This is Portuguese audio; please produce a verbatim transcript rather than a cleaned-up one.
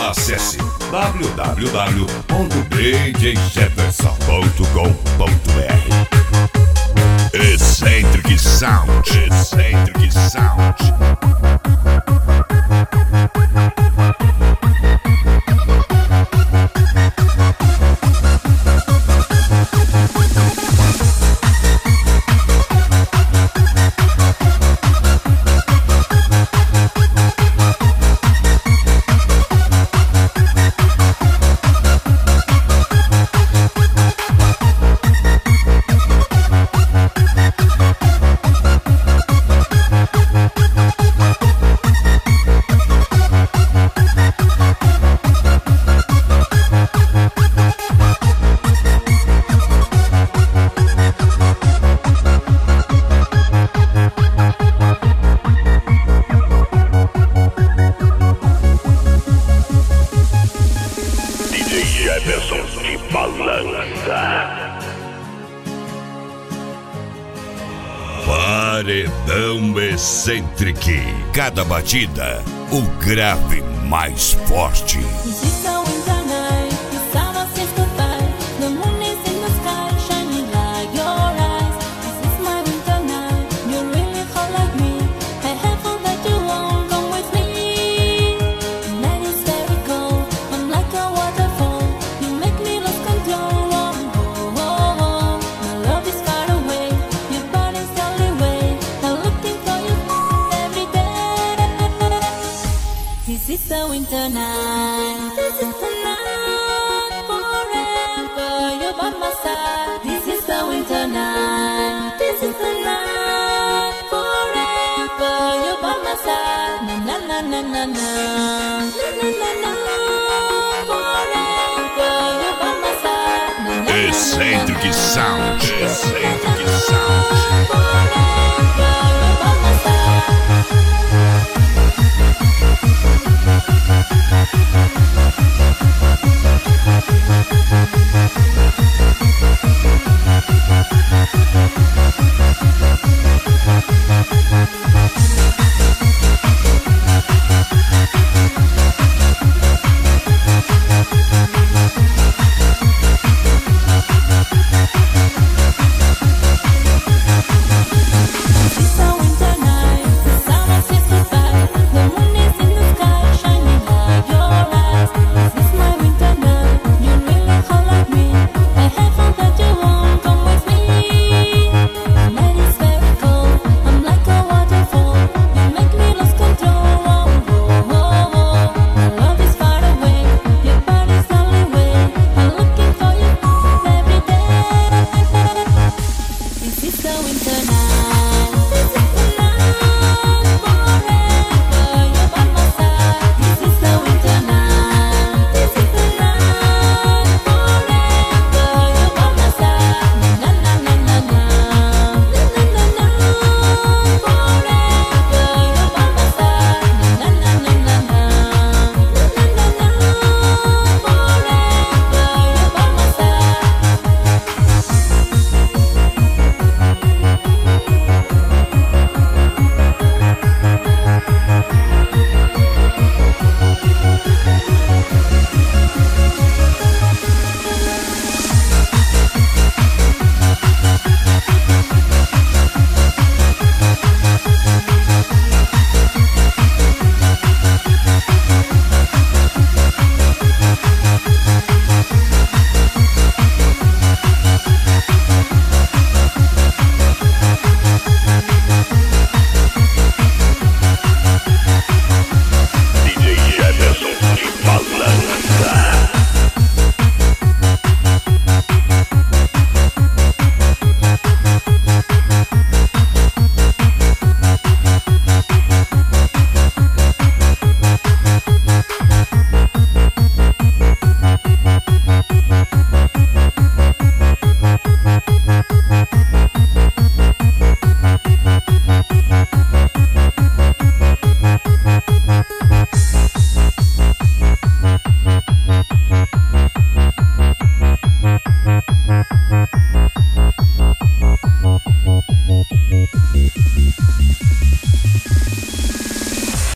Acesse w w w ponto d j jefferson ponto com ponto b r. Eccentric Sound, Eccentric Sound. Jefferson de balança. Paredão Eccentric. Cada batida, o grave mais forte. This is the winter night. This is the night forever. You're by my side. This is the winter night. This is the night forever. You're by my side. Na na na na na na na na na na. Forever. You're by my side. Na na na na na. Eccentric Sound, Eccentric Sound.